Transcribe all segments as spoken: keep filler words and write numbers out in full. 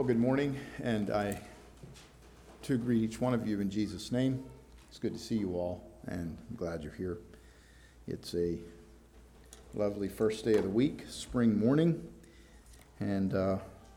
Well, good morning, and I to greet each one of you in Jesus' name. It's good to see you all, and I'm glad you're here. It's a lovely first day of the week, spring morning, and uh,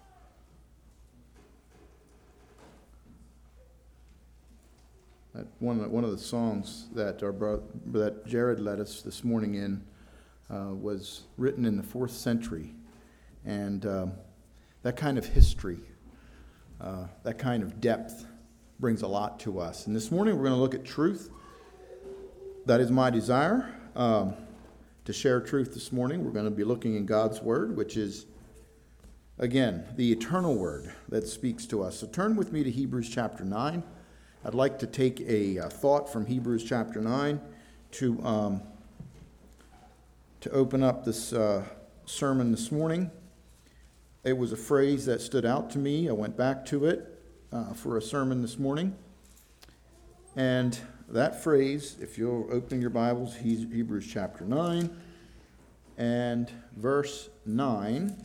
that one one of the songs that our bro- that Jared led us this morning in uh, was written in the fourth century, and um, that kind of history, uh, that kind of depth brings a lot to us. And this morning we're going to look at truth. That is my desire, um, to share truth this morning. We're going to be looking in God's Word, which is, again, the eternal Word that speaks to us. So turn with me to Hebrews chapter nine. I'd like to take a, a thought from Hebrews chapter nine to, um, to open up this uh, sermon this morning. It was a phrase that stood out to me. I went back to it uh, for a sermon this morning. And that phrase, if you'll open your Bibles, Hebrews chapter nine and verse nine,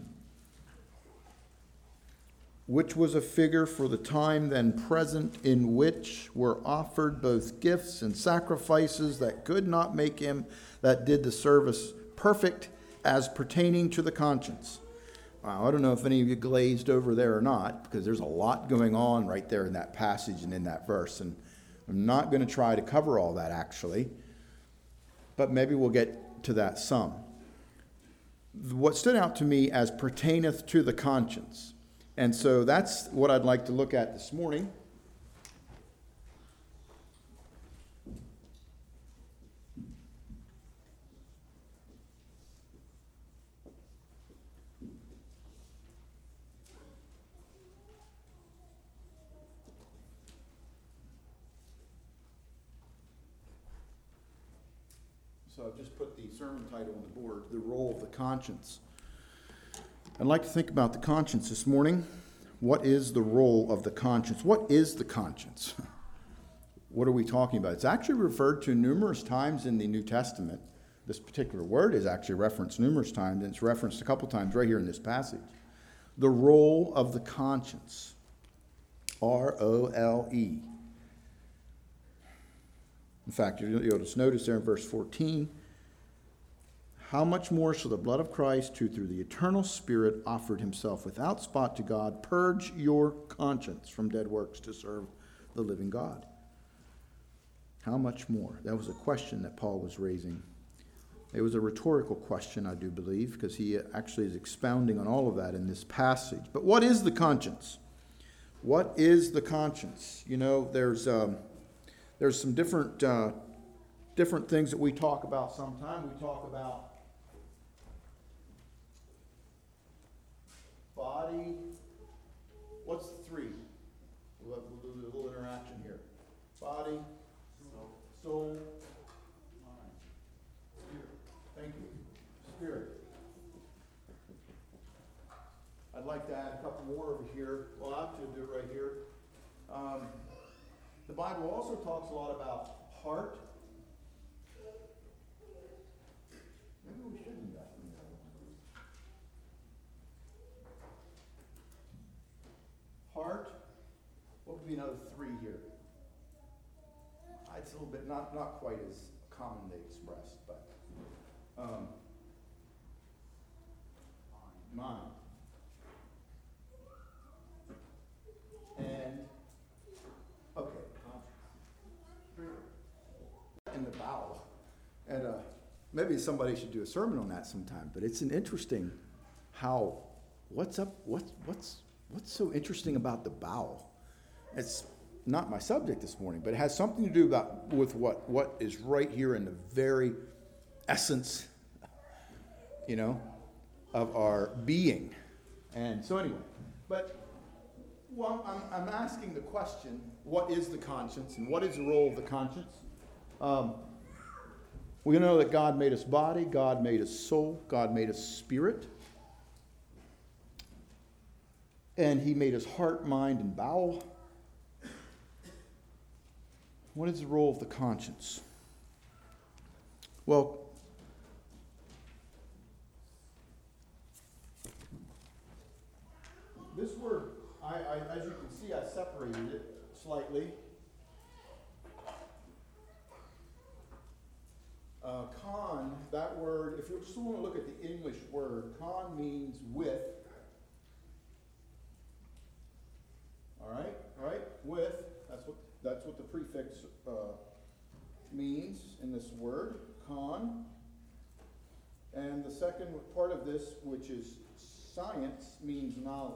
which was a figure for the time then present, in which were offered both gifts and sacrifices that could not make him that did the service perfect, as pertaining to the conscience. Wow, I don't know if any of you glazed over there or not, because there's a lot going on right there in that passage and in that verse. And I'm not going to try to cover all that, actually, but maybe we'll get to that some. What stood out to me as pertaineth to the conscience. And so that's what I'd like to look at this morning. So I've just put the sermon title on the board, The Role of the Conscience. I'd like to think about the conscience this morning. What is the role of the conscience? What is the conscience? What are we talking about? It's actually referred to numerous times in the New Testament. This particular word is actually referenced numerous times, and it's referenced a couple times right here in this passage. The role of the conscience. R O L E. In fact, you'll just notice there in verse fourteen, how much more shall the blood of Christ, who through the eternal Spirit offered himself without spot to God, purge your conscience from dead works to serve the living God? How much more? That was a question that Paul was raising. It was a rhetorical question, I do believe, because he actually is expounding on all of that in this passage. But what is the conscience? What is the conscience? You know, there's... Um, There's some different uh, different things that we talk about sometimes. We talk about body. What's the three? We'll, we'll do a little interaction here. Body, soul, soul, mind, spirit. Thank you. Spirit. I'd like to add a couple more over here. Well, I'll have to do it right here. Um, The Bible also talks a lot about heart. Maybe we shouldn't have from the other one. Heart. What would be another three here? It's a little bit, not, not quite as commonly expressed, but um, mind. And okay. In the bowel. And uh, maybe somebody should do a sermon on that sometime, but it's an interesting how, what's up, what's, what's, what's so interesting about the bowel? It's not my subject this morning, but it has something to do about with what, what is right here in the very essence, you know, of our being. And so anyway, but well, I'm, I'm asking the question, what is the conscience and what is the role of the conscience? Um, we know that God made us body, God made us soul, God made us spirit. And he made us heart, mind, and bowel. What is the role of the conscience? Well, this word I, I, as you can see, I separated it slightly. Uh, con, that word, if you just want to look at the English word, con means with. All right, all right, with. That's what that's what the prefix uh, means in this word, con. And the second part of this, which is science, means knowledge.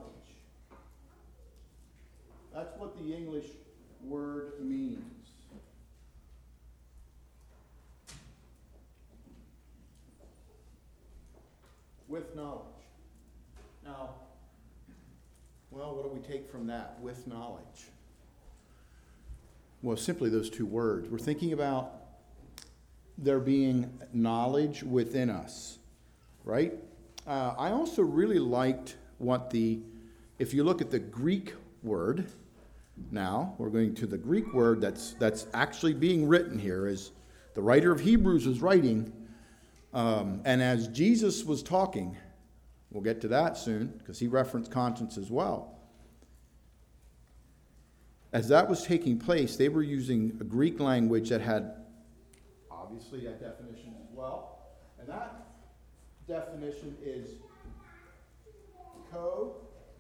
That's what the English word means. With knowledge. Now, well, what do we take from that? With knowledge. Well, simply those two words. We're thinking about there being knowledge within us, right? Uh, I also really liked what the, if you look at the Greek word, now we're going to the Greek word that's that's actually being written here, as the writer of Hebrews is writing, um, and as Jesus was talking, we'll get to that soon because he referenced conscience as well. As that was taking place, they were using a Greek language that had obviously a definition as well. And that definition is co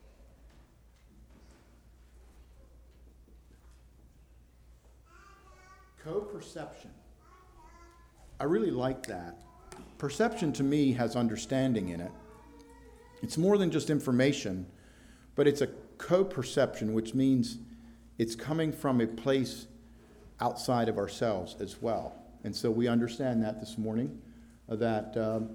co-perception. I really like that. Perception to me has understanding in it. It's more than just information, but it's a co-perception, which means it's coming from a place outside of ourselves as well. And so we understand that this morning, uh, that um,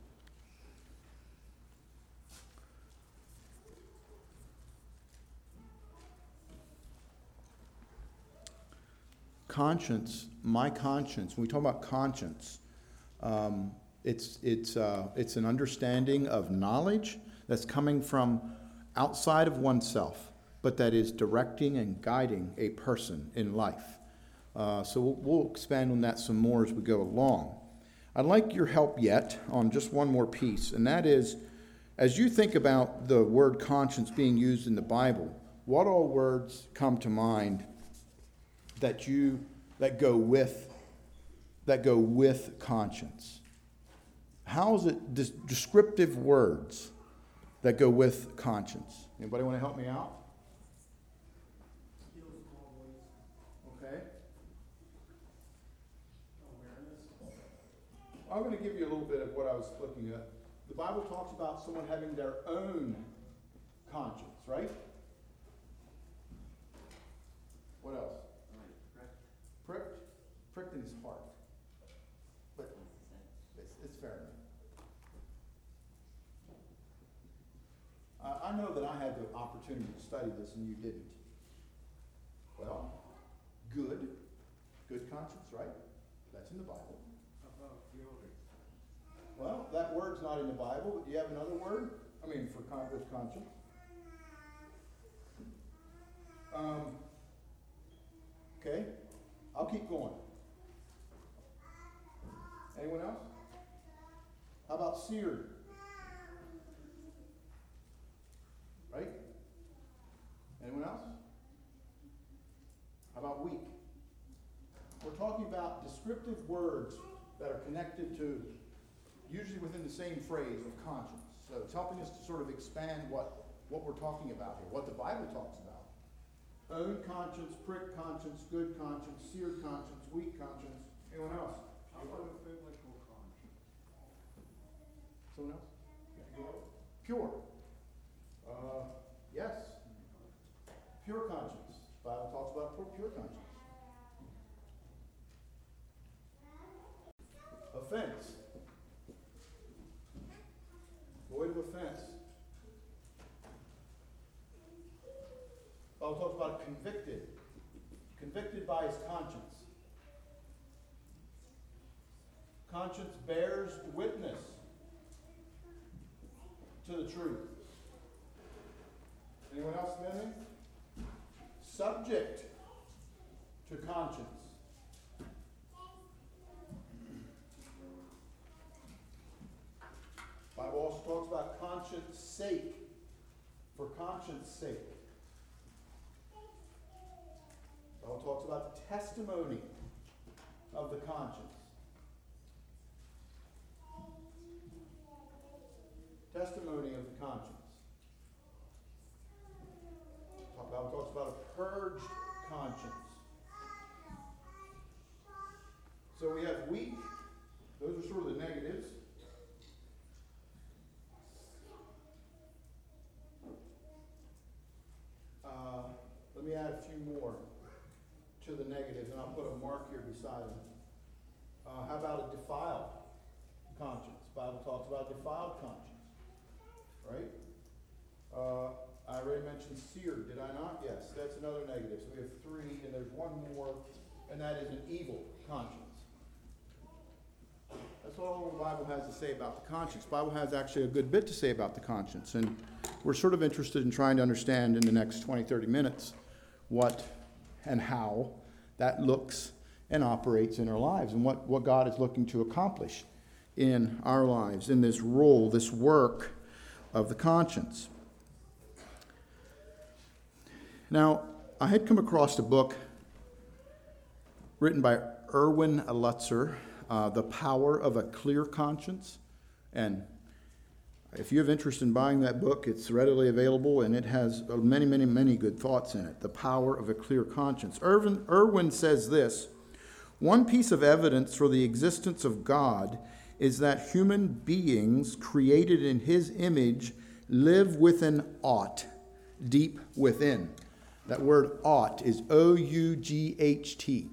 conscience, my conscience, when we talk about conscience, um, it's, it's, uh, it's an understanding of knowledge that's coming from outside of oneself, but that is directing and guiding a person in life. Uh, so we'll, we'll expand on that some more as we go along. I'd like your help yet on just one more piece, and that is, as you think about the word conscience being used in the Bible, what all words come to mind that you that go with that go with conscience? How is it des- descriptive words that go with conscience? Anybody want to help me out? Okay. I'm going to give you a little bit of what I was looking at. The Bible talks about someone having their own conscience, right? What else? Pricked. Pricked in his heart. But it's, it's fair enough. Uh, I know that I had the opportunity to study this and you didn't. Well, good. Good conscience, right? That's in the Bible. Well, that word's not in the Bible, but do you have another word? I mean, for con- with conscience. Um, okay, I'll keep going. Anyone else? How about seared? Right? Anyone else? How about weak? We're talking about descriptive words that are connected to, usually within the same phrase of conscience. So it's helping us to sort of expand what, what we're talking about here, what the Bible talks about. Own conscience, prick conscience, good conscience, seared conscience, weak conscience. Anyone else? How about a biblical conscience? Someone else? Pure. Uh, yes. Pure conscience. The Bible talks about pure, pure conscience. Offense. Void of offense. Bible talks about convicted. Convicted by his conscience. Conscience bears witness to the truth. Anyone else have anything? Subject to conscience. Bible also talks about conscience sake. For conscience sake. testimony of the conscience. Testimony of the conscience. The Bible talks about a purged conscience. So we have weak. Those are sort of the negatives. Uh, let me add a few more to the negatives, and I'll put a mark here beside them. Uh, how about a defiled conscience? The Bible talks about defiled conscience, right? Uh, I already mentioned seared, did I not? Yes, that's another negative. So we have three, and there's one more, and that is an evil conscience. That's all the Bible has to say about the conscience. The Bible has actually a good bit to say about the conscience, and we're sort of interested in trying to understand in the next twenty, thirty minutes what and how that looks and operates in our lives, and what, what God is looking to accomplish in our lives, in this role, this work of the conscience. Now, I had come across a book written by Erwin Lutzer, uh, The Power of a Clear Conscience. And if you have interest in buying that book, it's readily available, and it has many, many, many good thoughts in it. The Power of a Clear Conscience. Irvin, Irwin says this: one piece of evidence for the existence of God is that human beings created in his image live with an ought deep within. That word ought is O U G H T.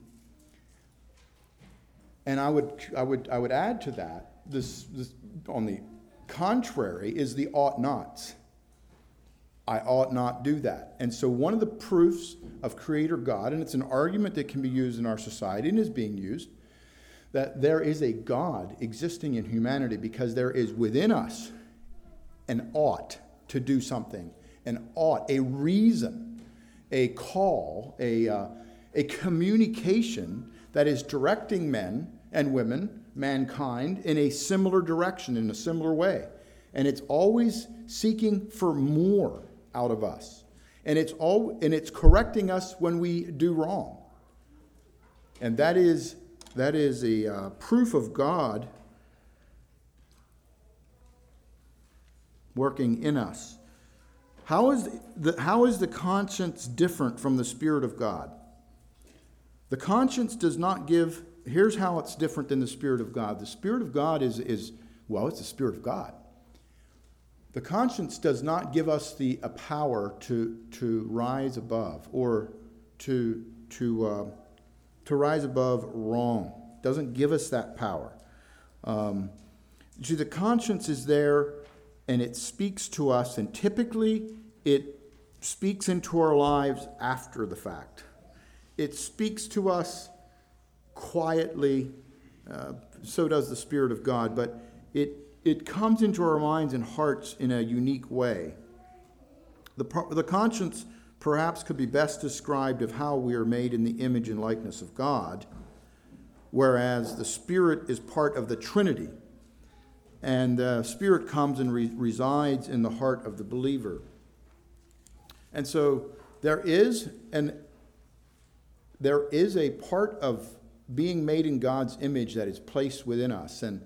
And I would I would I would add to that, this, this on the contrary is the ought nots. I ought not do that. And so one of the proofs of Creator God, and it's an argument that can be used in our society and is being used, that there is a God existing in humanity because there is within us an ought to do something, an ought, a reason, a call, a, uh, a communication that is directing men and women, mankind, in a similar direction, in a similar way. And it's always seeking for more out of us. And it's all and it's correcting us when we do wrong. And that is that is a uh, proof of God working in us. How is the how is the conscience different from the Spirit of God? The conscience does not give. Here's how it's different than the Spirit of God. The Spirit of God is is well, it's the Spirit of God. The conscience does not give us the a power to to rise above or to to uh, to rise above wrong. It doesn't give us that power. Um, see, the conscience is there, and it speaks to us, and typically it speaks into our lives after the fact. It speaks to us quietly. Uh, so does the Spirit of God, but it. It comes into our minds and hearts in a unique way. The, the conscience perhaps could be best described of how we are made in the image and likeness of God, whereas the Spirit is part of the Trinity, and the Spirit comes and re- resides in the heart of the believer. And so there is an there is a part of being made in God's image that is placed within us, and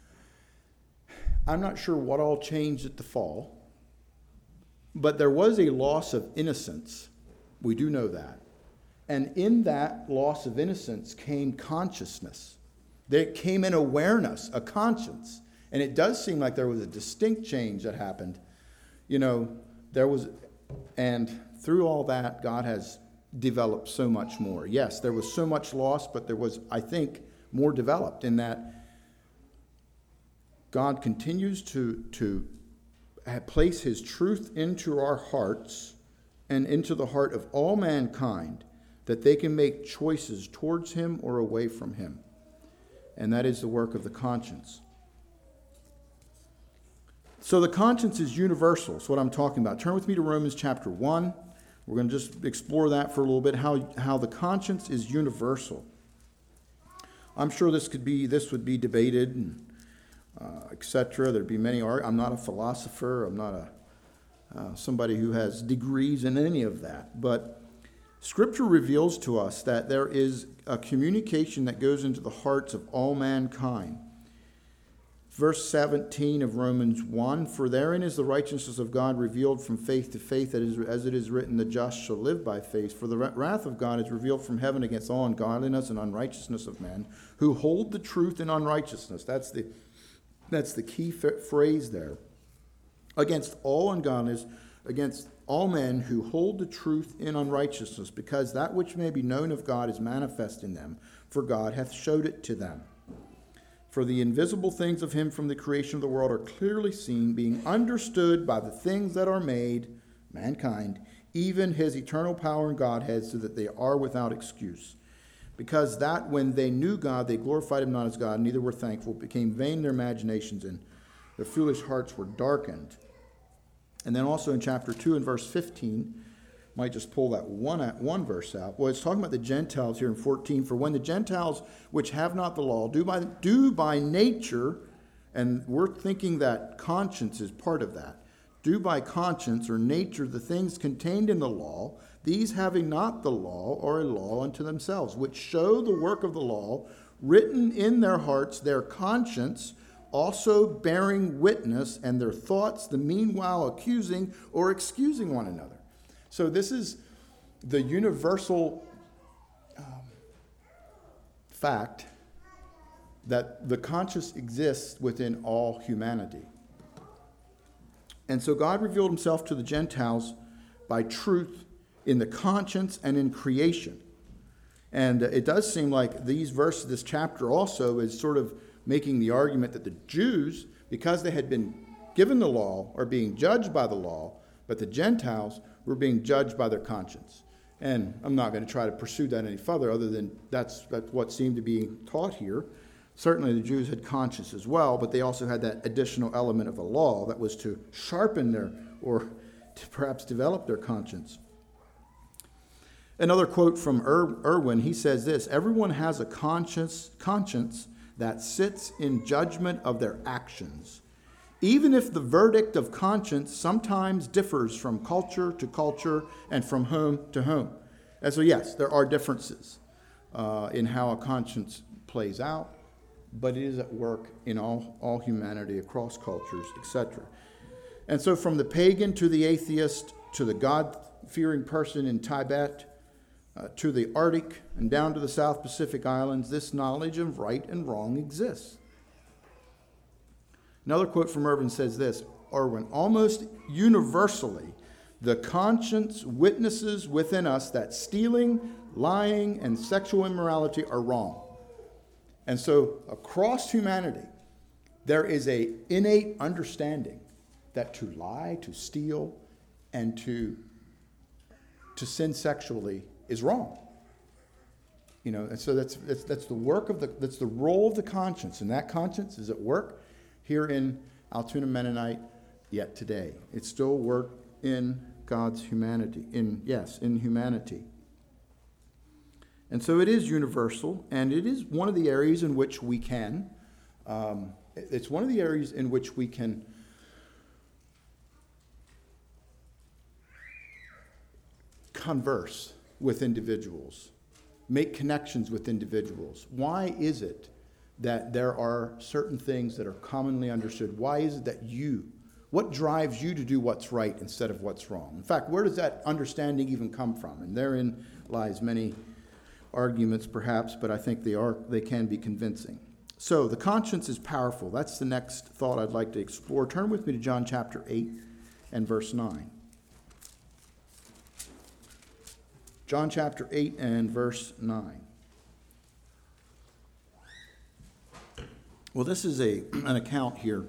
I'm not sure what all changed at the fall, but there was a loss of innocence. We do know that. And in that loss of innocence came consciousness. There came an awareness, a conscience. And it does seem like there was a distinct change that happened. You know, there was, and through all that, God has developed so much more. Yes, there was so much loss, but there was, I think, more developed in that God continues to, to place his truth into our hearts and into the heart of all mankind, that they can make choices towards him or away from him. And that is the work of the conscience. So the conscience is universal. That's what I'm talking about. Turn with me to Romans chapter one. We're going to just explore that for a little bit, how, how the conscience is universal. I'm sure this could be, this would be debated and Uh, et cetera. There'd be many. Art. I'm not a philosopher. I'm not a uh, somebody who has degrees in any of that. But Scripture reveals to us that there is a communication that goes into the hearts of all mankind. Verse seventeen of Romans one, for therein is the righteousness of God revealed from faith to faith, that is, as it is written, the just shall live by faith. For the wrath of God is revealed from heaven against all ungodliness and unrighteousness of men, who hold the truth in unrighteousness. That's the, that's the key f- phrase there. Against all ungodliness, against all men who hold the truth in unrighteousness, because that which may be known of God is manifest in them, for God hath showed it to them. For the invisible things of him from the creation of the world are clearly seen, being understood by the things that are made, mankind, even his eternal power and Godhead, so that they are without excuse. Because that when they knew God, they glorified him not as God, neither were thankful, became vain their imaginations, and their foolish hearts were darkened. And then also in chapter two and verse fifteen, might just pull that one, one verse out. Well, it's talking about the Gentiles here in fourteen. For when the Gentiles which have not the law do by, do by nature, and we're thinking that conscience is part of that, do by conscience or nature the things contained in the law, these having not the law are a law unto themselves, which show the work of the law written in their hearts, their conscience also bearing witness, and their thoughts the meanwhile accusing or excusing one another. So this is the universal um, fact that the conscience exists within all humanity. And so God revealed himself to the Gentiles by truth in the conscience and in creation. And it does seem like these verses, this chapter also is sort of making the argument that the Jews, because they had been given the law, are being judged by the law, but the Gentiles were being judged by their conscience. And I'm not going to try to pursue that any further, other than that's, that's what seemed to be taught here. Certainly the Jews had conscience as well, but they also had that additional element of a law that was to sharpen their, or to perhaps develop their conscience. Another quote from Ir- Irwin, he says this, everyone has a conscience, conscience that sits in judgment of their actions, even if the verdict of conscience sometimes differs from culture to culture and from home to home. And so yes, there are differences uh, in how a conscience plays out, but it is at work in all, all humanity, across cultures, et cetera. And so from the pagan to the atheist to the God-fearing person in Tibet, Uh, to the Arctic and down to the South Pacific Islands, this knowledge of right and wrong exists. Another quote from Irwin says this, Irwin, almost universally, the conscience witnesses within us that stealing, lying, and sexual immorality are wrong. And so across humanity, there is a innate understanding that to lie, to steal, and to, to sin sexually is wrong. You know, and so that's, that's that's the work of the that's the role of the conscience, and that conscience is at work here in Altoona Mennonite yet today. It's still work in God's humanity, in yes, in humanity. And so it is universal, and it is one of the areas in which we can um, it's one of the areas in which we can converse with individuals, make connections with individuals. Why is it that there are certain things that are commonly understood? Why is it that you, what drives you to do what's right instead of what's wrong? In fact, where does that understanding even come from? And therein lies many arguments perhaps, but I think they are they can be convincing. So the conscience is powerful. That's the next thought I'd like to explore. Turn with me to John chapter eight and verse nine. John chapter eight and verse nine. Well, this is a an account here.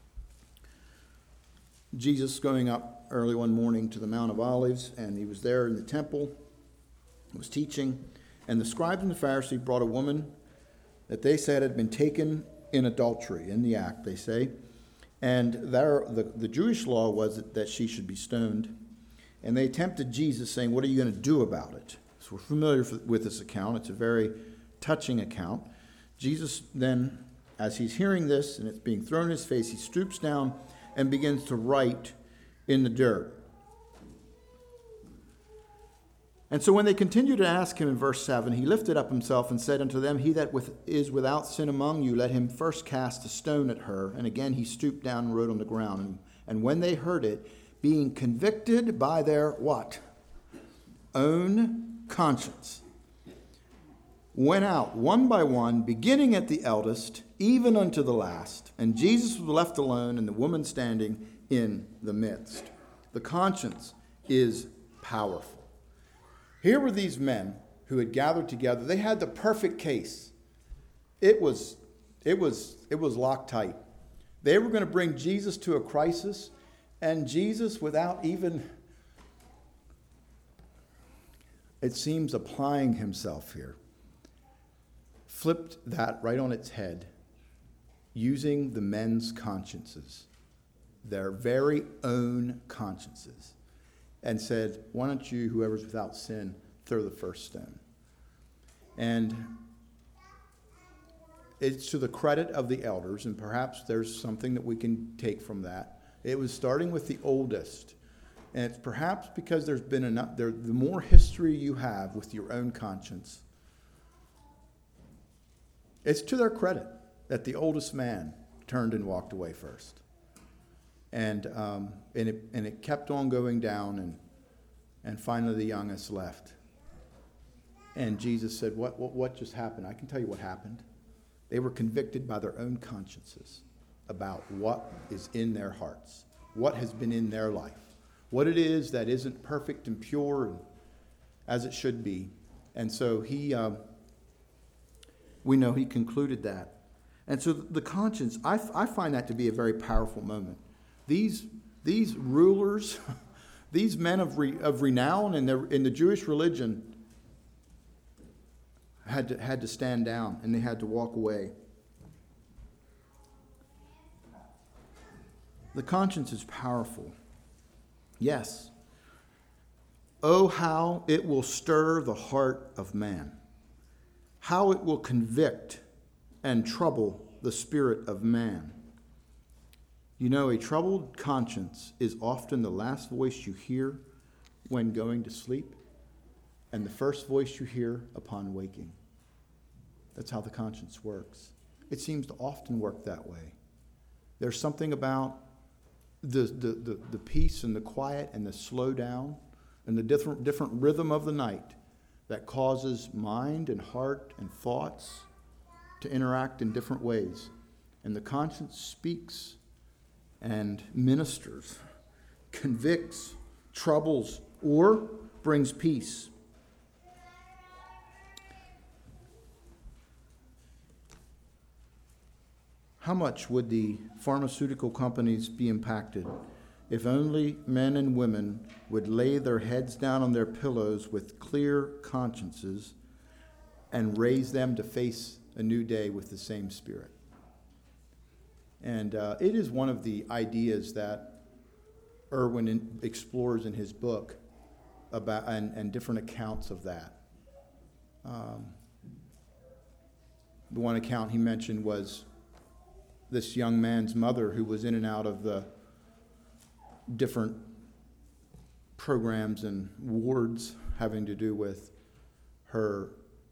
Jesus going up early one morning to the Mount of Olives, and he was there in the temple, was teaching, and the scribes and the Pharisees brought a woman that they said had been taken in adultery, in the act, they say. And there, the, the Jewish law was that she should be stoned. And they tempted Jesus, saying, what are you going to do about it? So we're familiar with this account. It's a very touching account. Jesus then, as he's hearing this, and it's being thrown in his face, he stoops down and begins to write in the dirt. And so when they continued to ask him in verse seven, he lifted up himself and said unto them, He that with, is without sin among you, let him first cast a stone at her. And again he stooped down and wrote on the ground. And, and when they heard it, being convicted by their what? Own conscience, went out one by one, beginning at the eldest, even unto the last. And Jesus was left alone, and the woman standing in the midst. The conscience is powerful. Here were these men who had gathered together. They had the perfect case. It was, it was, it was locked tight. They were going to bring Jesus to a crisis, and Jesus, without even, it seems, applying himself here, flipped that right on its head, using the men's consciences, their very own consciences, and said, why don't you, whoever's without sin, throw the first stone? And it's to the credit of the elders, and perhaps there's something that we can take from that. It was starting with the oldest. And it's perhaps because there's been enough, there, the more history you have with your own conscience, it's to their credit that the oldest man turned and walked away first. And um, and it and it kept on going down, and and finally the youngest left. And Jesus said, what, what what just happened? I can tell you what happened. They were convicted by their own consciences about what is in their hearts, what has been in their life, what it is that isn't perfect and pure and as it should be. And so he, um, we know he concluded that. And so the conscience, I, I find that to be a very powerful moment. These these rulers, these men of re, of renown in the in the Jewish religion had to had to stand down, and they had to walk away. The conscience is powerful. Yes. Oh, how it will stir the heart of man. How it will convict and trouble the spirit of man. You know, a troubled conscience is often the last voice you hear when going to sleep, and the first voice you hear upon waking. That's how the conscience works. It seems to often work that way. There's something about the the, the, the peace and the quiet and the slow down and the different different rhythm of the night that causes mind and heart and thoughts to interact in different ways. And the conscience speaks and ministers, convicts, troubles, or brings peace. How much would the pharmaceutical companies be impacted if only men and women would lay their heads down on their pillows with clear consciences and raise them to face a new day with the same spirit? And uh, it is one of the ideas that Irwin in, explores in his book about and, and different accounts of that. Um, the one account he mentioned was this young man's mother who was in and out of the different programs and wards having to do with her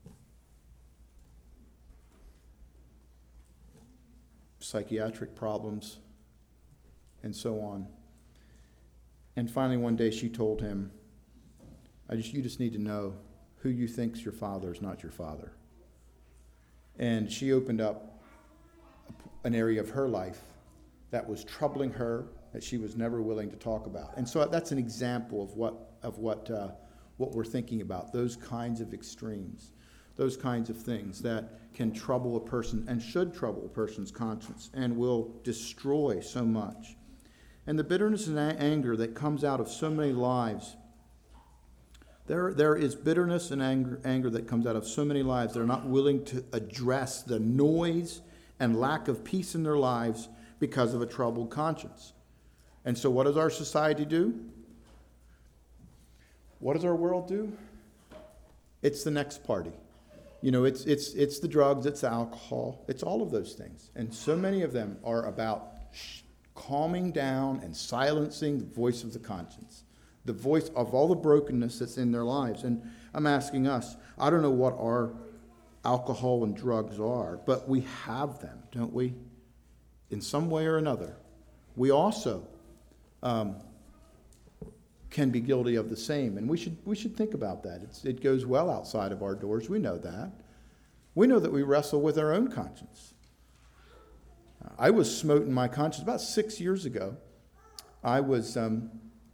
psychiatric problems and so on. And finally one day she told him, I just you just need to know who you think's your father is not your father. And she opened up an area of her life that was troubling her, that she was never willing to talk about. And so that's an example of what of what uh, what we're thinking about, those kinds of extremes, those kinds of things that can trouble a person and should trouble a person's conscience and will destroy so much. And the bitterness and a- anger that comes out of so many lives, there, there is bitterness and anger, anger that comes out of so many lives that are not willing to address the noise and lack of peace in their lives because of a troubled conscience. And so what does our society do? What does our world do? It's the next party. You know, it's it's it's the drugs, it's the alcohol, it's all of those things. And so many of them are about sh- calming down and silencing the voice of the conscience. the voice of all the brokenness that's in their lives. And I'm asking us, I don't know what our alcohol and drugs are, but we have them, don't we? In some way or another. We also um, can be guilty of the same. And we should we should think about that. It's, it goes well outside of our doors. We know that. We know that we wrestle with our own conscience. I was smote in my conscience about six years ago. I was um,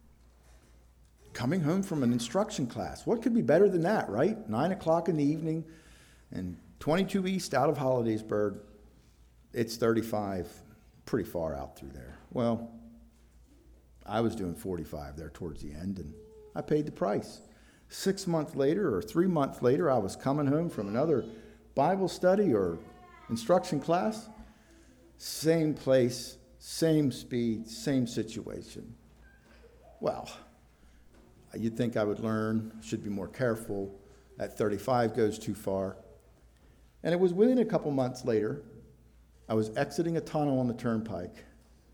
coming home from an instruction class. What could be better than that, right? Nine o'clock in the evening and twenty-two East out of Hollidaysburg. It's thirty-five, pretty far out through there. Well, I was doing forty-five there towards the end, and I paid the price. Six months later or three months later, I was coming home from another Bible study or instruction class. Same place, same speed, same situation. Well, you'd think I would learn, should be more careful. At thirty-five goes too far. And it was within a couple months later, I was exiting a tunnel on the turnpike.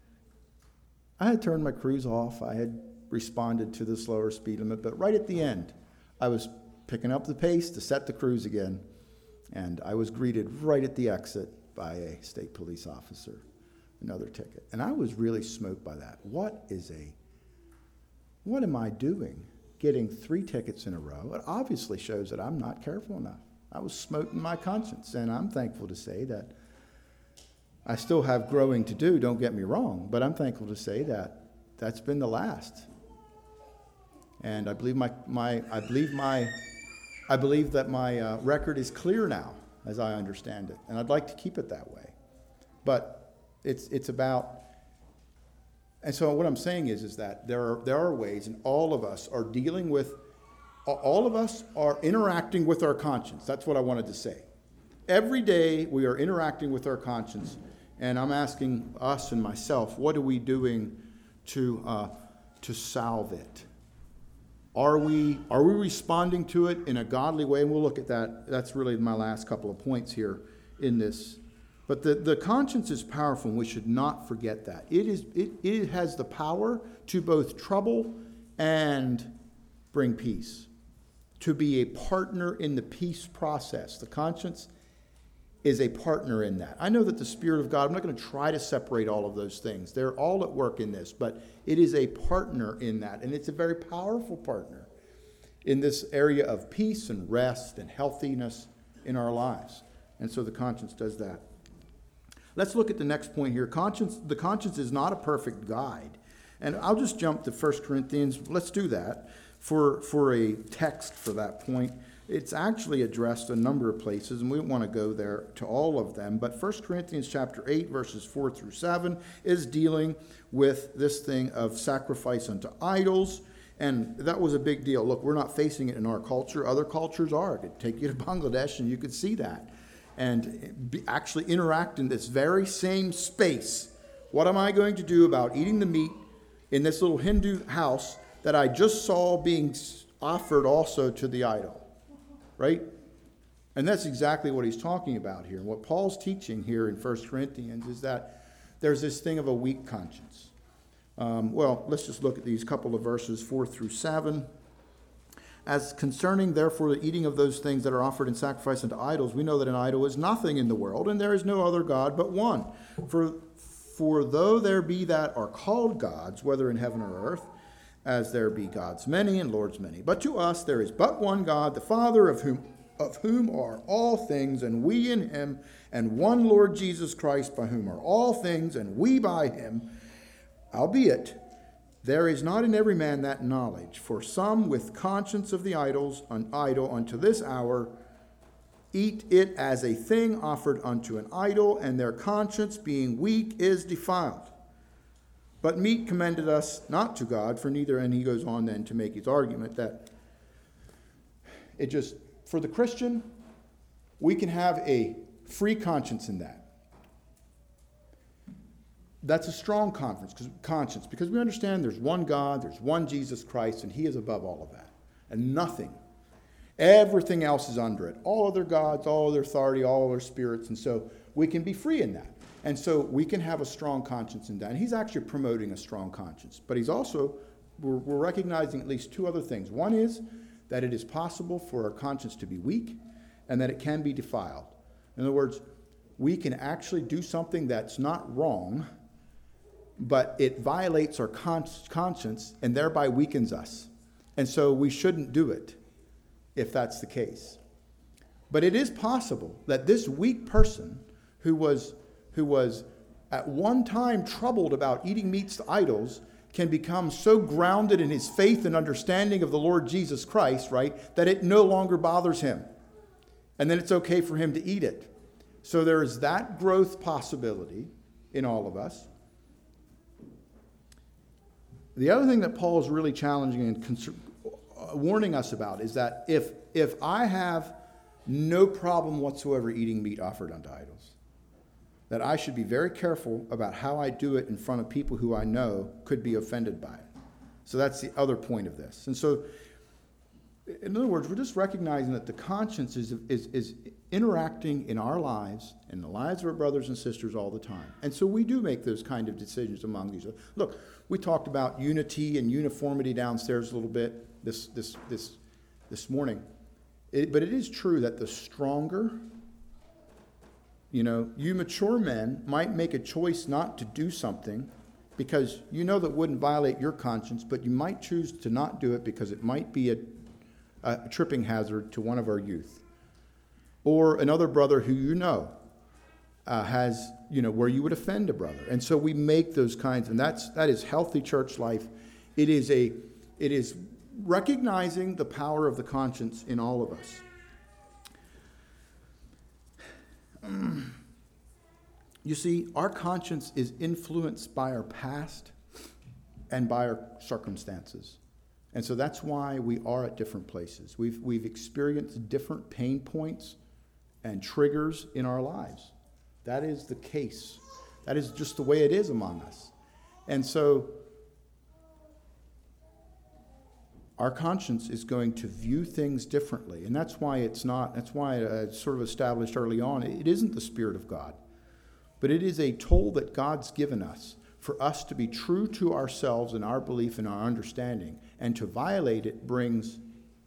I had turned my cruise off. I had responded to the slower speed limit, but right at the end, I was picking up the pace to set the cruise again, and I was greeted right at the exit by a state police officer, another ticket. And I was really smoked by that. What is a, what am I doing? Getting three tickets in a row. It obviously shows that I'm not careful enough. I was smote in my conscience, and I'm thankful to say that I still have growing to do, don't get me wrong, but I'm thankful to say that that's been the last. And I believe my, my I believe my, I believe that my uh, record is clear now, as I understand it, and I'd like to keep it that way. But it's it's about, and so what I'm saying is is that there are there are ways, and all of us are dealing with, all of us are interacting with our conscience. That's what I wanted to say. Every day we are interacting with our conscience, and I'm asking us and myself, what are we doing to uh, to salve it? Are we are we responding to it in a godly way? And we'll look at that. That's really my last couple of points here in this. But the, the conscience is powerful, and we should not forget that. It is it, it has the power to both trouble and bring peace, to be a partner in the peace process. The conscience is a partner in that. I know that the Spirit of God, I'm not going to try to separate all of those things. They're all at work in this, but it is a partner in that, and it's a very powerful partner in this area of peace and rest and healthiness in our lives. And so the conscience does that. Let's look at the next point here. Conscience, the conscience is not a perfect guide. And I'll just jump to First Corinthians. Let's do that for, for a text for that point. It's actually addressed a number of places, and we don't want to go there to all of them. But First Corinthians chapter eight, verses four through seven, is dealing with this thing of sacrifice unto idols. And that was a big deal. Look, we're not facing it in our culture. Other cultures are. I could take you to Bangladesh, and you could see that. And be, actually interact in this very same space. What am I going to do about eating the meat in this little Hindu house that I just saw being offered also to the idol? Right? And that's exactly what he's talking about here. What Paul's teaching here in First Corinthians is that there's this thing of a weak conscience. Um, well, let's just look at these couple of verses, four through seven. As concerning, therefore, the eating of those things that are offered in sacrifice unto idols, we know that an idol is nothing in the world, and there is no other God but one. For, for though there be that are called gods, whether in heaven or earth, as there be gods many and lords many. But to us there is but one God, the Father, of whom of whom are all things, and we in him, and one Lord Jesus Christ, by whom are all things, and we by him. Howbeit, there is not in every man that knowledge. For some with conscience of the idols, an idol unto this hour, eat it as a thing offered unto an idol, and their conscience being weak is defiled. But meat commended us not to God, for neither, and he goes on then to make his argument that it just, for the Christian, we can have a free conscience in that. That's a strong conscience, because, conscience, because we understand there's one God, there's one Jesus Christ, and he is above all of that. And nothing, everything else is under it. All other gods, all other authority, all other spirits, and so we can be free in that. And so we can have a strong conscience in that. And he's actually promoting a strong conscience. But he's also we're, we're recognizing at least two other things. One is that it is possible for our conscience to be weak and that it can be defiled. In other words, we can actually do something that's not wrong, but it violates our con- conscience and thereby weakens us. And so we shouldn't do it if that's the case. But it is possible that this weak person who was, who was at one time troubled about eating meats to idols can become so grounded in his faith and understanding of the Lord Jesus Christ, right, that it no longer bothers him. And then it's okay for him to eat it. So there is that growth possibility in all of us. The other thing that Paul is really challenging and concern, uh, warning us about is that if if I have no problem whatsoever eating meat offered unto idols, that I should be very careful about how I do it in front of people who I know could be offended by it. So that's the other point of this. And so, in other words, we're just recognizing that the conscience is, is, is interacting in our lives and the lives of our brothers and sisters all the time. And so we do make those kind of decisions among these. Look, we talked about unity and uniformity downstairs a little bit this, this, this, this morning. It, but it is true that the stronger, you know, you mature men might make a choice not to do something because you know that wouldn't violate your conscience, but you might choose to not do it because it might be a, a tripping hazard to one of our youth. Or another brother who you know uh, has, you know, where you would offend a brother. And so we make those kinds, and that's that is healthy church life. It is a, it is recognizing the power of the conscience in all of us. Um, you see, our conscience is influenced by our past and by our circumstances. And so that's why we are at different places. We've, we've experienced different pain points and triggers in our lives. That is the case. That is just the way it is among us. And so our conscience is going to view things differently. And that's why it's not, that's why it's sort of established early on, it isn't the Spirit of God. But it is a tool that God's given us for us to be true to ourselves and our belief and our understanding. And to violate it brings,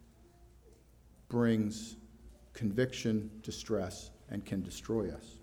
brings conviction, distress, and can destroy us.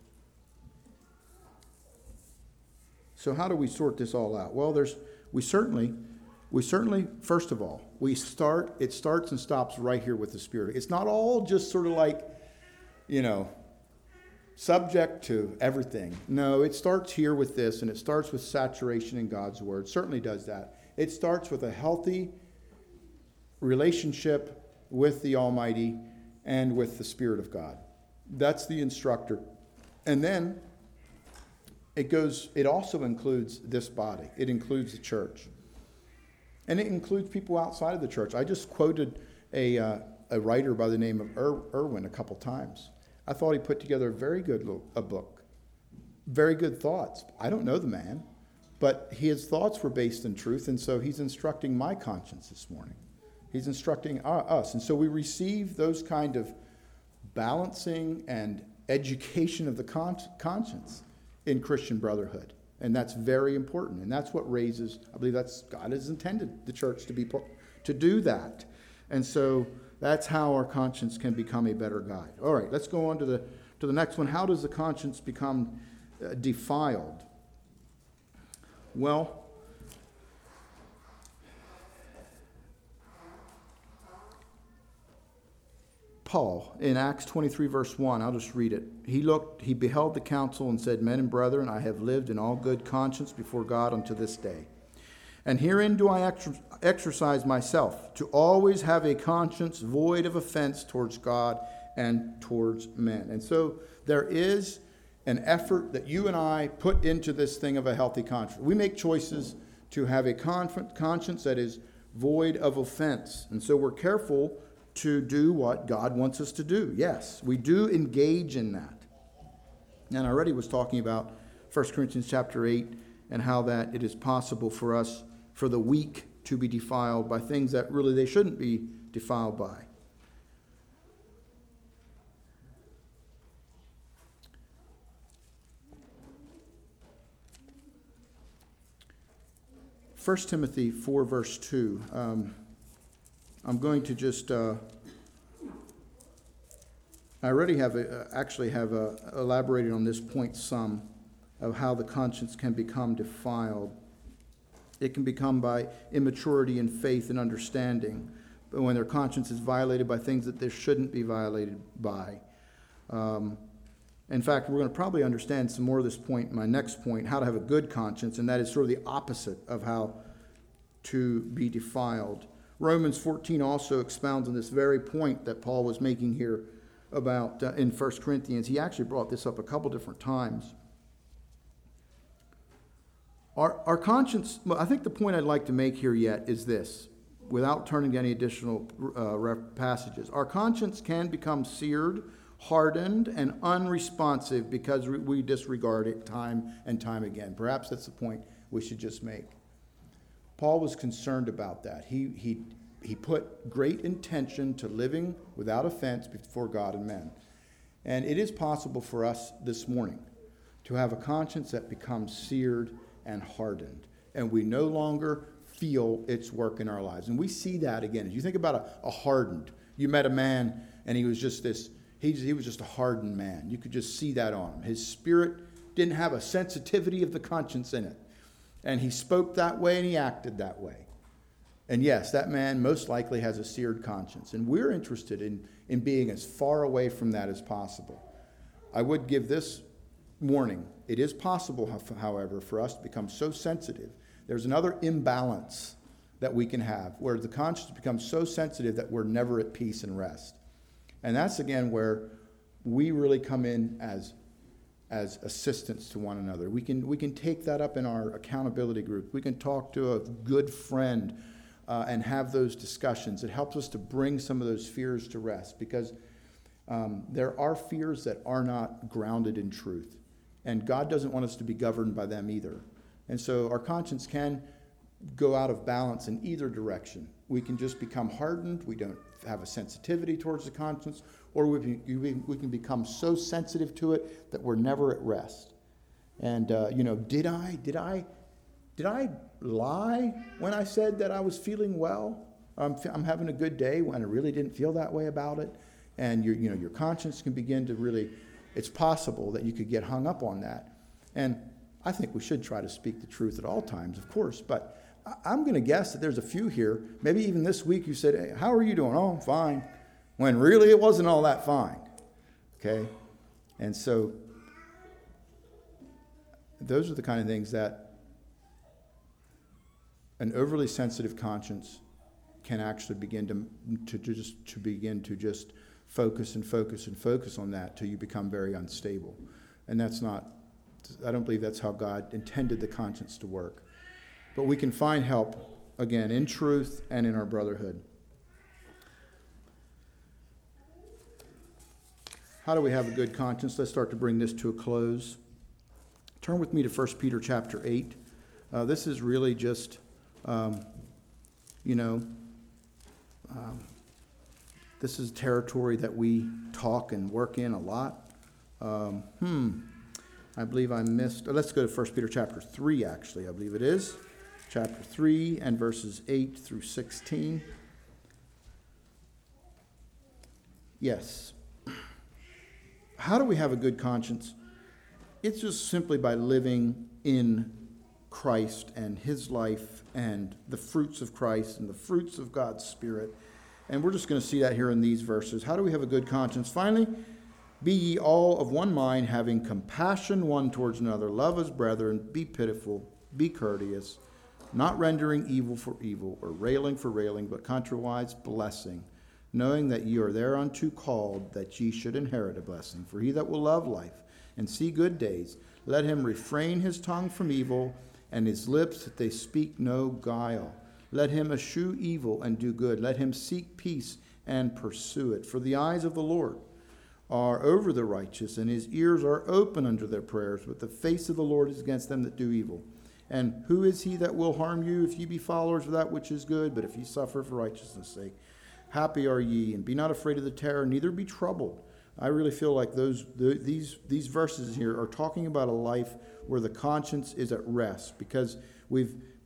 So how do we sort this all out? Well, there's we certainly, we certainly, first of all, we start, it starts and stops right here with the Spirit. It's not all just sort of like, you know, subject to everything. No, it starts here with this, and it starts with saturation in God's Word. It certainly does that. It starts with a healthy relationship with the Almighty and with the Spirit of God. That's the instructor. And then it goes, it also includes this body. It includes the church. And it includes people outside of the church. I just quoted a, uh, a writer by the name of Ir- Irwin a couple times. I thought he put together a very good little, a book. Very good thoughts. I don't know the man, but his thoughts were based in truth, and so he's instructing my conscience this morning. He's instructing our, us. And so we receive those kind of balancing and education of the con- conscience in Christian brotherhood. And that's very important. And that's what raises, I believe that's, God has intended the church to be, to do that. And so that's how our conscience can become a better guide. All right, let's go on to the, to the next one. How does the conscience become uh, defiled? Well, Paul, in Acts twenty-three, verse one, I'll just read it. He looked, he beheld the council and said, Men and brethren, I have lived in all good conscience before God unto this day. And herein do I exer- exercise myself, to always have a conscience void of offense towards God and towards men. And so there is an effort that you and I put into this thing of a healthy conscience. We make choices to have a conf- conscience that is void of offense. And so we're careful to do what God wants us to do. Yes, we do engage in that. And I already was talking about First Corinthians chapter eight and how that it is possible for us, for the weak, to be defiled by things that really they shouldn't be defiled by. First Timothy four, verse two. Um, I'm going to just, uh, I already have, a, actually have a, elaborated on this point some, of how the conscience can become defiled. It can become by immaturity in faith and understanding, but when their conscience is violated by things that they shouldn't be violated by. Um, in fact, we're going to probably understand some more of this point in my next point, how to have a good conscience, and that is sort of the opposite of how to be defiled. Romans fourteen also expounds on this very point that Paul was making here about uh, in First Corinthians. He actually brought this up a couple different times. Our, our conscience, well, I think the point I'd like to make here yet is this, without turning to any additional uh, ref- passages. Our conscience can become seared, hardened, and unresponsive because we disregard it time and time again. Perhaps that's the point we should just make. Paul was concerned about that. He, he, he put great intention to living without offense before God and men. And it is possible for us this morning to have a conscience that becomes seared and hardened, and we no longer feel its work in our lives. And we see that again. As you think about a, a hardened, you met a man and he was just this, he, he was just a hardened man. You could just see that on him. His spirit didn't have a sensitivity of the conscience in it. And he spoke that way and he acted that way. And yes, that man most likely has a seared conscience. And we're interested in, in being as far away from that as possible. I would give this warning. It is possible, however, for us to become so sensitive. There's another imbalance that we can have where the conscience becomes so sensitive that we're never at peace and rest. And that's, again, where we really come in as, as assistants to one another. We can, we can take that up in our accountability group. We can talk to a good friend uh, and have those discussions. It helps us to bring some of those fears to rest because um, there are fears that are not grounded in truth. And God doesn't want us to be governed by them either. And so our conscience can go out of balance in either direction. We can just become hardened. We don't have a sensitivity towards the conscience. Or we, we can become so sensitive to it that we're never at rest. And, uh, you know, did I, did I, did I lie when I said that I was feeling well? I'm, I'm having a good day when I really didn't feel that way about it. And, your, you know, your conscience can begin to really... It's possible that you could get hung up on that. And I think we should try to speak the truth at all times, of course. But I'm going to guess that there's a few here, maybe even this week, you said, hey, how are you doing? Oh, I'm fine. When really it wasn't all that fine. Okay? And so those are the kind of things that an overly sensitive conscience can actually begin to, to, to just to begin to just focus and focus and focus on that till you become very unstable. And that's not, I don't believe that's how God intended the conscience to work. But we can find help, again, in truth and in our brotherhood. How do we have a good conscience? Let's start to bring this to a close. Turn with me to First Peter chapter eight. Uh, this is really just, um, you know, um, this is territory that we talk and work in a lot. Um, hmm. I believe I missed. Oh, let's go to First Peter chapter three, actually. I believe it is. Chapter three and verses eight through sixteen. Yes. How do we have a good conscience? It's just simply by living in Christ and his life and the fruits of Christ and the fruits of God's Spirit. And we're just going to see that here in these verses. How do we have a good conscience? Finally, be ye all of one mind, having compassion one towards another. Love as brethren. Be pitiful. Be courteous. Not rendering evil for evil, or railing for railing, but contrariwise blessing, knowing that ye are thereunto called, that ye should inherit a blessing. For he that will love life and see good days, let him refrain his tongue from evil, and his lips that they speak no guile. Let him eschew evil and do good. Let him seek peace and pursue it. For the eyes of the Lord are over the righteous, and his ears are open unto their prayers. But the face of the Lord is against them that do evil. And who is he that will harm you, if ye be followers of that which is good? But if ye suffer for righteousness' sake, happy are ye. And be not afraid of the terror, neither be troubled. I really feel like those the, these these verses here are talking about a life where the conscience is at rest, because we've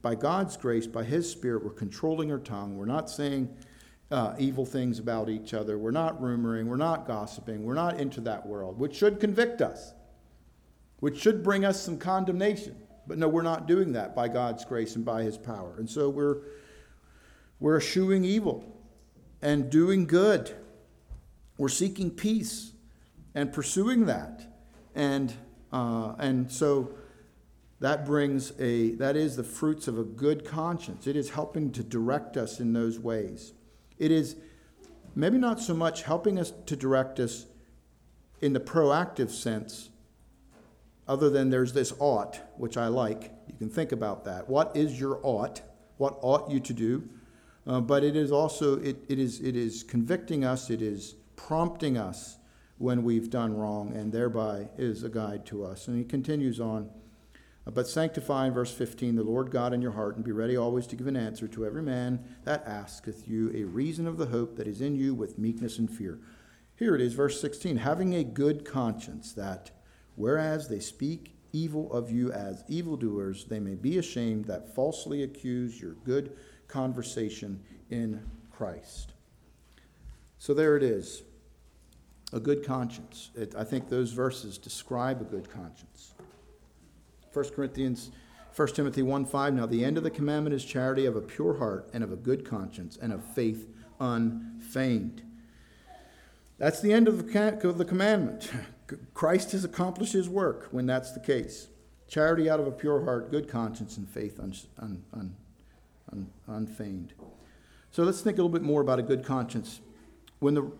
by God's grace, by His Spirit, we're controlling our tongue. We're not saying uh, evil things about each other. We're not rumoring. We're not gossiping. We're not into that world, which should convict us, which should bring us some condemnation. But no, we're not doing that by God's grace and by His power. And so we're, we're eschewing evil and doing good. We're seeking peace and pursuing that. And uh, and so that brings a, that is the fruits of a good conscience. It is helping to direct us in those ways. It is maybe not so much helping us to direct us in the proactive sense, other than there's this ought, which I like. You can think about that. What is your ought? What ought you to do? Uh, but it is also, it, it is it is convicting us, it is prompting us when we've done wrong, and thereby is a guide to us. And he continues on. But sanctify, in verse fifteen, the Lord God in your heart, and be ready always to give an answer to every man that asketh you a reason of the hope that is in you with meekness and fear. Here it is, verse sixteen, having a good conscience, that whereas they speak evil of you as evildoers, they may be ashamed that falsely accuse your good conversation in Christ. So there it is, a good conscience. It, I think those verses describe a good conscience. First Corinthians, First Timothy one five, now the end of the commandment is charity, of a pure heart and of a good conscience and of faith unfeigned. That's the end of the commandment. Christ has accomplished his work when that's the case. Charity out of a pure heart, good conscience, and faith un, un, un, un, unfeigned. So let's think a little bit more about a good conscience. When the,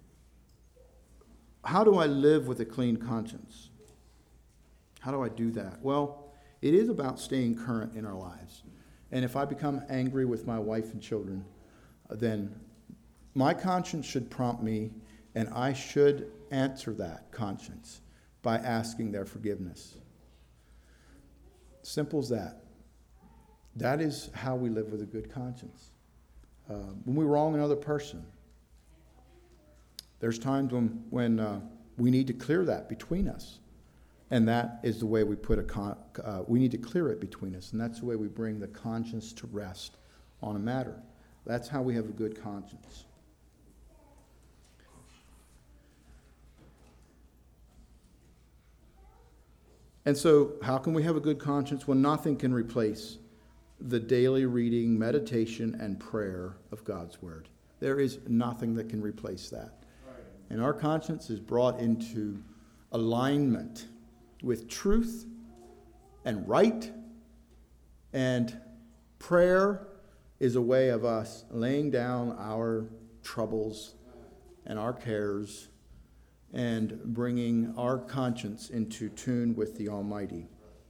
how do I live with a clean conscience? How do I do that? Well, it is about staying current in our lives. And if I become angry with my wife and children, then my conscience should prompt me, and I should answer that conscience by asking their forgiveness. Simple as that. That is how we live with a good conscience. Uh, when we wrong another person, there's times when, when uh, we need to clear that between us. And that is the way we put a, con- uh, we need to clear it between us. And that's the way we bring the conscience to rest on a matter. That's how we have a good conscience. And so, how can we have a good conscience? Well, nothing can replace the daily reading, meditation, and prayer of God's Word. There is nothing that can replace that. And our conscience is brought into alignment with truth and right, and prayer is a way of us laying down our troubles and our cares and bringing our conscience into tune with the Almighty.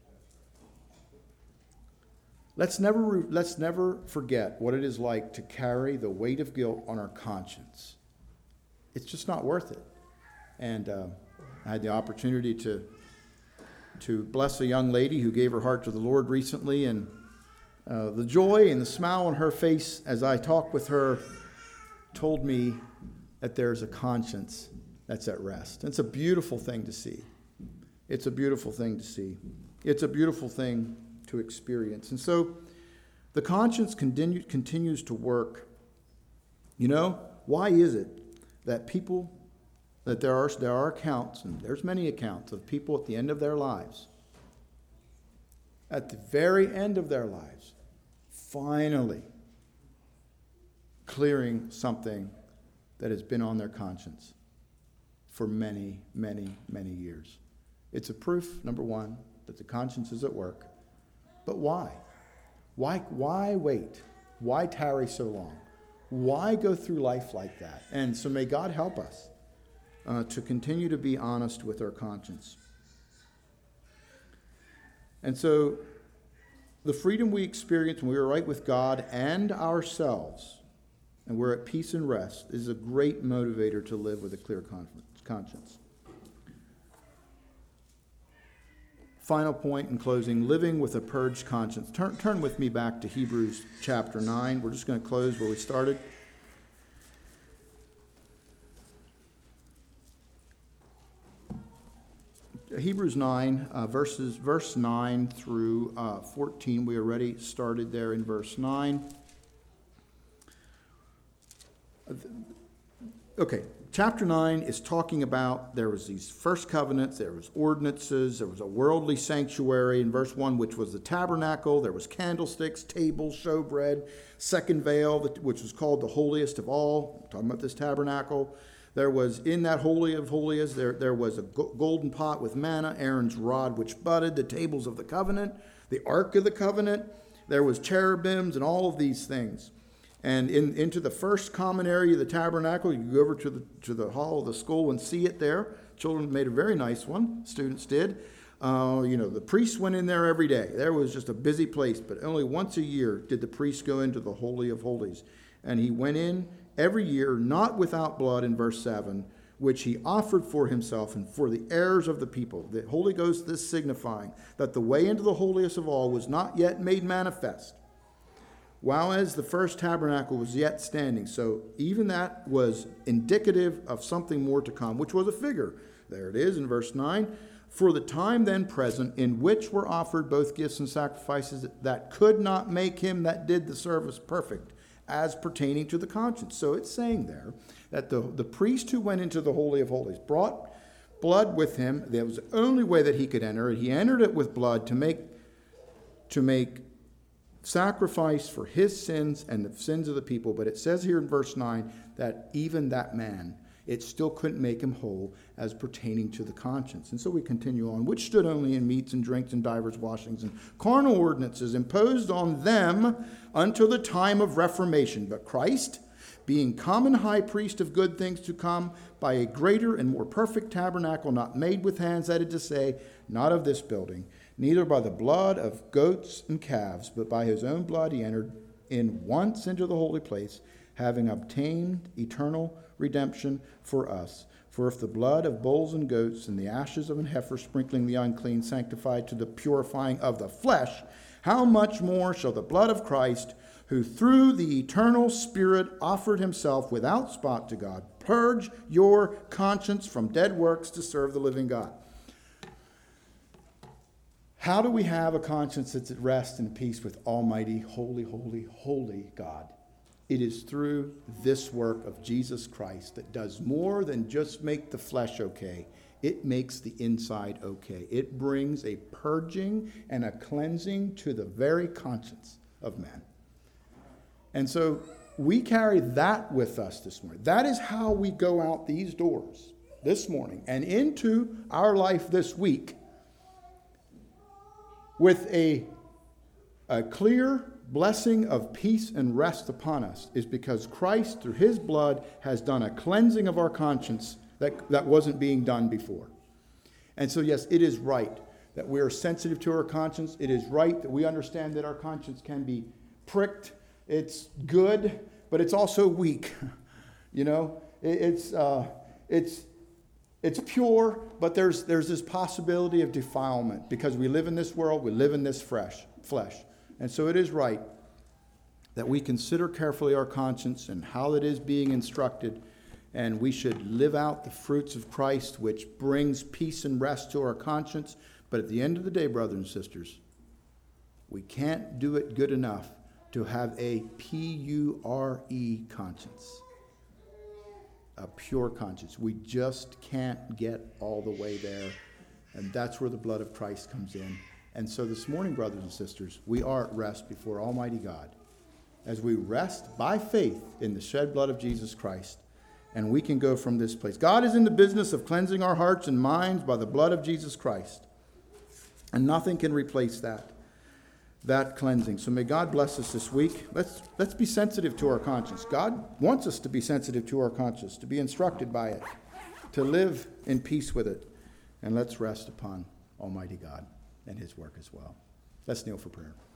Let's never, let's never forget what it is like to carry the weight of guilt on our conscience. It's just not worth it. And uh, I had the opportunity to to bless a young lady who gave her heart to the Lord recently, and uh, the joy and the smile on her face as I talked with her told me that there's a conscience that's at rest. And it's a beautiful thing to see. It's a beautiful thing to see. It's a beautiful thing to experience. And so the conscience continue, continues to work. You know, why is it that people, that there are, there are accounts, and there's many accounts of people at the end of their lives, at the very end of their lives, finally clearing something that has been on their conscience for many, many, many years. It's a proof, number one, that the conscience is at work. But why? Why, why wait? Why tarry so long? Why go through life like that? And so may God help us uh, to continue to be honest with our conscience. And so the freedom we experience when we are right with God and ourselves, and we're at peace and rest, is a great motivator to live with a clear conscience. Final point in closing, living with a purged conscience. Turn, turn with me back to Hebrews chapter nine. We're just going to close where we started. Hebrews nine, uh, verses, verse nine through uh, fourteen. We already started there in verse nine. Okay, chapter nine is talking about there was these first covenants, there was ordinances, there was a worldly sanctuary in verse one, which was the tabernacle, there was candlesticks, tables, showbread, second veil, which was called the holiest of all. I'm talking about this tabernacle. There was in that holy of holies, there, there was a golden pot with manna, Aaron's rod which budded, the tables of the covenant, the ark of the covenant. There was cherubims and all of these things. And in, into the first common area of the tabernacle, you go over to the to the hall of the skull and see it there. Children made a very nice one. Students did. Uh, you know, the priests went in there every day. There was just a busy place, but only once a year did the priest go into the Holy of Holies. And he went in every year, not without blood, in verse seven, which he offered for himself and for the heirs of the people. The Holy Ghost, this signifying that the way into the holiest of all was not yet made manifest, while as the first tabernacle was yet standing. So even that was indicative of something more to come, which was a figure. There it is in verse nine. For the time then present, in which were offered both gifts and sacrifices that could not make him that did the service perfect, as pertaining to the conscience. So it's saying there that the, the priest who went into the Holy of Holies brought blood with him. That was the only way that he could enter it. He entered it with blood to make to make sacrifice for his sins and the sins of the people. But it says here in verse nine that even that man, it still couldn't make him whole as pertaining to the conscience. And so we continue on, which stood only in meats and drinks and divers washings and carnal ordinances imposed on them until the time of Reformation. But Christ, being common high priest of good things to come, by a greater and more perfect tabernacle, not made with hands, that is to say, not of this building, neither by the blood of goats and calves, but by his own blood he entered in once into the holy place, having obtained eternal redemption for us. For if the blood of bulls and goats and the ashes of an heifer sprinkling the unclean sanctified to the purifying of the flesh, how much more shall the blood of Christ, who through the eternal Spirit offered himself without spot to God, purge your conscience from dead works to serve the living God? How do we have a conscience that's at rest and peace with Almighty, holy, holy, holy God? It is through this work of Jesus Christ that does more than just make the flesh okay. It makes the inside okay. It brings a purging and a cleansing to the very conscience of man. And so we carry that with us this morning. That is how we go out these doors this morning and into our life this week, with a, a clear blessing of peace and rest upon us, is because Christ, through his blood, has done a cleansing of our conscience that, that wasn't being done before. And so, yes, it is right that we are sensitive to our conscience. It is right that we understand that our conscience can be pricked. It's good, but it's also weak. You know, it, it's uh, it's it's pure, but there's there's this possibility of defilement because we live in this world, we live in this fresh flesh. And so it is right that we consider carefully our conscience and how it is being instructed, and we should live out the fruits of Christ, which brings peace and rest to our conscience. But at the end of the day, brothers and sisters, we can't do it good enough to have a P U R E conscience, a pure conscience. We just can't get all the way there, and that's where the blood of Christ comes in. And so this morning, brothers and sisters, we are at rest before Almighty God as we rest by faith in the shed blood of Jesus Christ, and we can go from this place. God is in the business of cleansing our hearts and minds by the blood of Jesus Christ, and nothing can replace that, that cleansing. So may God bless us this week. Let's, let's be sensitive to our conscience. God wants us to be sensitive to our conscience, to be instructed by it, to live in peace with it, and let's rest upon Almighty God and his work as well. Let's kneel for prayer.